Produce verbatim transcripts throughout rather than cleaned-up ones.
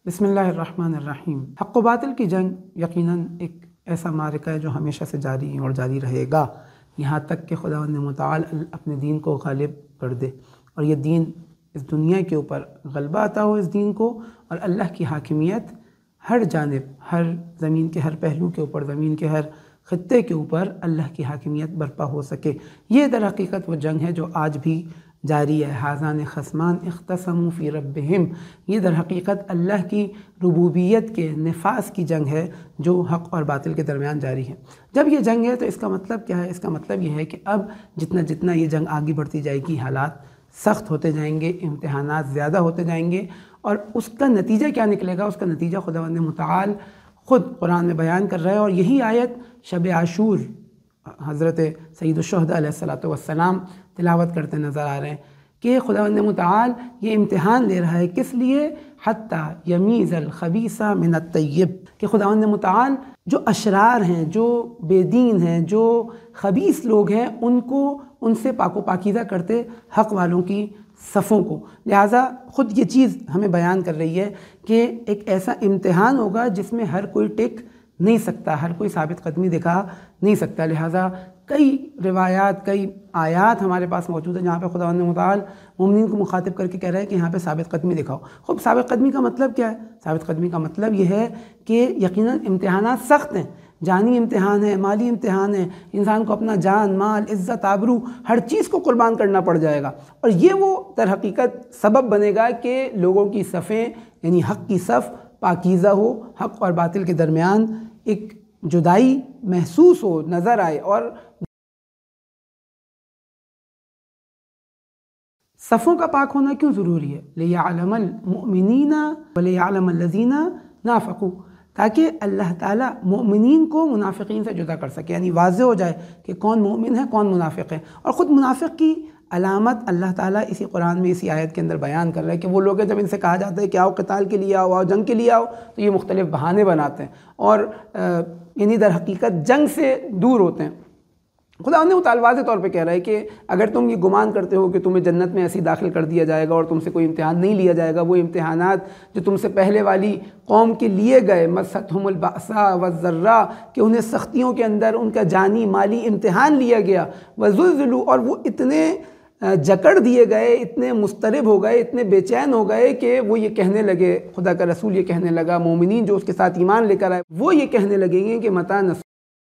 بسم اللہ الرحمن الرحیم۔ حق و باطل کی جنگ یقیناً ایک ایسا معرکہ ہے جو ہمیشہ سے جاری اور جاری رہے گا، یہاں تک کہ خداوند متعال اپنے دین کو غالب کر دے اور یہ دین اس دنیا کے اوپر غلبہ عطا ہو اس دین کو، اور اللہ کی حاکمیت ہر جانب، ہر زمین کے ہر پہلو کے اوپر، زمین کے ہر خطے کے اوپر اللہ کی حاکمیت برپا ہو سکے۔ یہ در حقیقت وہ جنگ ہے جو آج بھی جاری ہے۔ حاذان خصمان اختصموا فی ربہم، یہ در حقیقت اللہ کی ربوبیت کے نفاذ کی جنگ ہے جو حق اور باطل کے درمیان جاری ہے۔ جب یہ جنگ ہے تو اس کا مطلب کیا ہے؟ اس کا مطلب یہ ہے کہ اب جتنا جتنا یہ جنگ آگے بڑھتی جائے گی، حالات سخت ہوتے جائیں گے، امتحانات زیادہ ہوتے جائیں گے، اور اس کا نتیجہ کیا نکلے گا؟ اس کا نتیجہ خداوند متعال خود قرآن میں بیان کر رہا ہے، اور یہی آیت شب عاشور حضرت سید الشہداء علیہ الصلوۃ والسلام تلاوت کرتے نظر آ رہے ہیں کہ خداوند متعال یہ امتحان لے رہا ہے کس لیے؟ حتیٰ یمیز الخبیث من الطیب، کہ خداوند متعال جو اشرار ہیں، جو بے دین ہیں، جو خبیث لوگ ہیں، ان کو ان سے پاک و پاکیزہ کرتے حق والوں کی صفوں کو۔ لہٰذا خود یہ چیز ہمیں بیان کر رہی ہے کہ ایک ایسا امتحان ہوگا جس میں ہر کوئی ٹک نہیں سکتا، ہر کوئی ثابت قدمی دکھا نہیں سکتا۔ لہٰذا کئی روایات، کئی آیات ہمارے پاس موجود ہیں جہاں پہ خداوند متعال مومنین کو مخاطب کر کے کہہ رہا ہے کہ یہاں پہ ثابت قدمی دکھاؤ۔ خب ثابت قدمی کا مطلب کیا ہے؟ ثابت قدمی کا مطلب یہ ہے کہ یقیناً امتحانات سخت ہیں، جانی امتحان ہے، مالی امتحان ہے، انسان کو اپنا جان، مال، عزت، آبرو، ہر چیز کو قربان کرنا پڑ جائے گا، اور یہ وہ در حقیقت سبب بنے گا کہ لوگوں کی صفیں، یعنی حق کی صف پاکیزہ ہو، حق اور باطل کے درمیان ایک جدائی محسوس ہو، نظر آئے۔ اور صفوں کا پاک ہونا کیوں ضروری ہے؟ لِيَعْلَمَ الْمُؤْمِنِينَ وَلِيَعْلَمَ الَّذِينَ نَافَقُوا، تاکہ اللہ تعالیٰ مومنین کو منافقین سے جدا کر سکے، یعنی واضح ہو جائے کہ کون مومن ہے، کون منافق ہے۔ اور خود منافق کی علامت اللہ تعالیٰ اسی قرآن میں، اسی آیت کے اندر بیان کر رہا ہے کہ وہ لوگ ہیں جب ان سے کہا جاتا ہے کہ آؤ قتال کے لیے آؤ، آؤ جنگ کے لیے آؤ، تو یہ مختلف بہانے بناتے ہیں اور یعنی در حقیقت جنگ سے دور ہوتے ہیں۔ خداوند متعال واضح طور پہ کہہ رہا ہے کہ اگر تم یہ گمان کرتے ہو کہ تمہیں جنت میں ایسی داخل کر دیا جائے گا اور تم سے کوئی امتحان نہیں لیا جائے گا، وہ امتحانات جو تم سے پہلے والی قوم کے لیے گئے، مَسَّتْهُمُ الْبَأْسَاءُ وَالضَّرَّاءُ، کہ انہیں سختیوں کے اندر ان کا جانی مالی امتحان لیا گیا، وَزُلْزِلُوا، اور وہ اتنے جکڑ دیے گئے، اتنے مضطرب ہو گئے، اتنے بے چین ہو گئے کہ وہ یہ کہنے لگے، خدا کا رسول یہ کہنے لگا، مومنین جو اس کے ساتھ ایمان لے کر آئے وہ یہ کہنے لگیں گے کہ متى نصر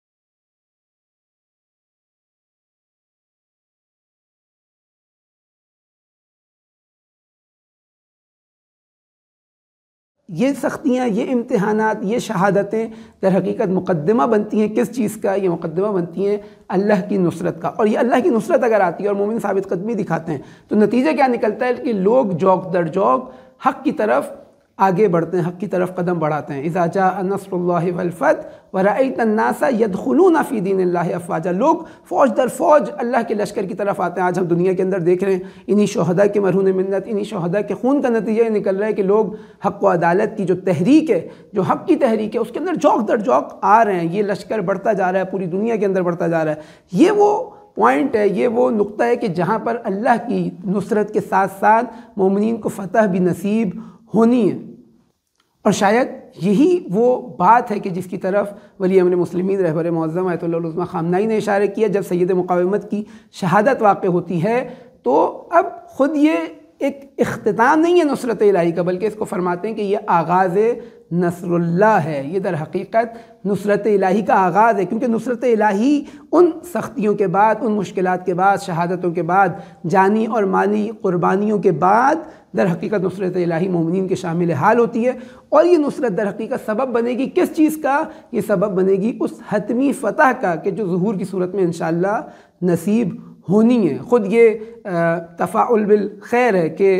یہ سختیاں، یہ امتحانات، یہ شہادتیں در حقیقت مقدمہ بنتی ہیں کس چیز کا؟ یہ مقدمہ بنتی ہیں اللہ کی نصرت کا۔ اور یہ اللہ کی نصرت اگر آتی ہے اور مومن ثابت قدمی دکھاتے ہیں تو نتیجہ کیا نکلتا ہے کہ لوگ جوک در جوک حق کی طرف آگے بڑھتے ہیں، حق کی طرف قدم بڑھاتے ہیں۔ اذا جاء نصر اللہ والفتح ورأیت الناس يدخلون فی دین اللہ افواجا، لوگ فوج در فوج اللہ کے لشکر کی طرف آتے ہیں۔ آج ہم دنیا کے اندر دیکھ رہے ہیں انہی شہداء کے مرہون منت، انہی شہداء کے خون کا نتیجہ یہ نکل رہا ہے کہ لوگ حق و عدالت کی جو تحریک ہے، جو حق کی تحریک ہے، اس کے اندر جوک در جوک آ رہے ہیں۔ یہ لشکر بڑھتا جا رہا ہے، پوری دنیا کے اندر بڑھتا جا رہا ہے۔ یہ وہ پوائنٹ ہے، یہ وہ نقطہ ہے کہ جہاں پر اللہ کی نصرت کے ساتھ ساتھ مومنین کو فتح بھی نصیب ہونی ہے۔ اور شاید یہی وہ بات ہے کہ جس کی طرف ولی امر مسلمین رہبر معظم آیت اللہ العظمیٰ خامنہئی نے اشارہ کیا جب سید مقاومت کی شہادت واقع ہوتی ہے، تو اب خود یہ ایک اختتام نہیں ہے نصرت الہی کا، بلکہ اس کو فرماتے ہیں کہ یہ آغاز نصر اللہ ہے، یہ در حقیقت نصرت الہی کا آغاز ہے، کیونکہ نصرت الہی ان سختیوں کے بعد، ان مشکلات کے بعد، شہادتوں کے بعد، جانی اور مالی قربانیوں کے بعد در حقیقت نصرت الہی مومنین کے شامل حال ہوتی ہے۔ اور یہ نصرت در حقیقت سبب بنے گی کس چیز کا؟ یہ سبب بنے گی اس حتمی فتح کا کہ جو ظہور کی صورت میں انشاءاللہ نصیب ہونی ہے۔ خود یہ تفاعل بالخیر ہے کہ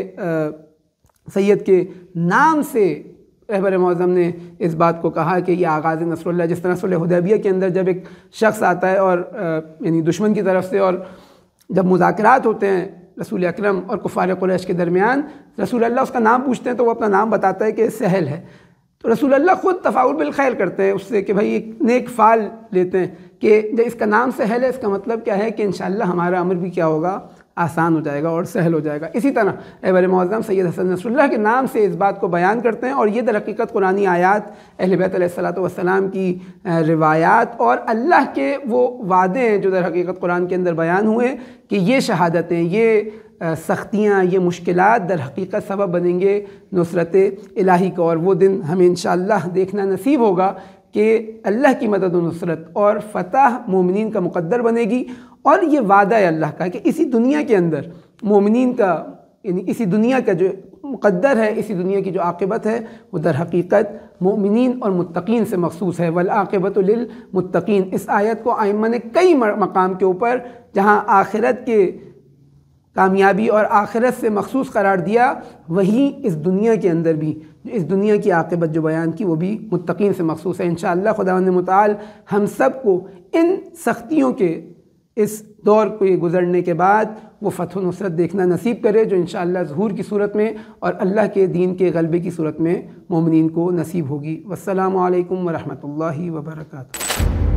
سید کے نام سے رہبر معظم نے اس بات کو کہا کہ یہ آغاز نصر اللہ، جس طرح صلح حدیبیہ کے اندر جب ایک شخص آتا ہے اور یعنی دشمن کی طرف سے، اور جب مذاکرات ہوتے ہیں رسول اکرم اور کفار قریش کے درمیان، رسول اللہ اس کا نام پوچھتے ہیں تو وہ اپنا نام بتاتا ہے کہ سہل ہے، تو رسول اللہ خود تفاعل بالخیر کرتے ہیں اس سے کہ بھائی ایک نیک فعل لیتے ہیں کہ جب اس کا نام سہل ہے، اس کا مطلب کیا ہے کہ انشاءاللہ ہمارا امر بھی کیا ہوگا، آسان ہو جائے گا اور سہل ہو جائے گا۔ اسی طرح اے بر معظم سید حسن نصر اللہ کے نام سے اس بات کو بیان کرتے ہیں، اور یہ در حقیقت قرآنی آیات، اہل بیت علیہ الصلوۃ والسلام کی روایات اور اللہ کے وہ وعدے ہیں جو در حقیقت قرآن کے اندر بیان ہوئے کہ یہ شہادتیں، یہ سختیاں، یہ مشکلات در حقیقت سبب بنیں گے نصرت الہی کا، اور وہ دن ہمیں انشاءاللہ دیکھنا نصیب ہوگا کہ اللہ کی مدد و نصرت اور فتح مومنین کا مقدر بنے گی۔ اور یہ وعدہ ہے اللہ کا کہ اسی دنیا کے اندر مومنین کا، یعنی اسی دنیا کا جو مقدر ہے، اسی دنیا کی جو عاقبت ہے، وہ در حقیقت مومنین اور متقین سے مخصوص ہے۔ والعاقبۃ للمتقین، اس آیت کو ائمہ نے کئی مقام کے اوپر جہاں آخرت کے کامیابی اور آخرت سے مخصوص قرار دیا، وہیں اس دنیا کے اندر بھی اس دنیا کی عاقبت جو بیان کی وہ بھی متقین سے مخصوص ہے۔ انشاءاللہ خداوند متعال ہم سب کو ان سختیوں کے اس دور کو گزرنے کے بعد وہ فتح و نصرت دیکھنا نصیب کرے جو انشاءاللہ ظہور کی صورت میں اور اللہ کے دین کے غلبے کی صورت میں مومنین کو نصیب ہوگی۔ والسلام علیکم ورحمۃ اللہ وبرکاتہ۔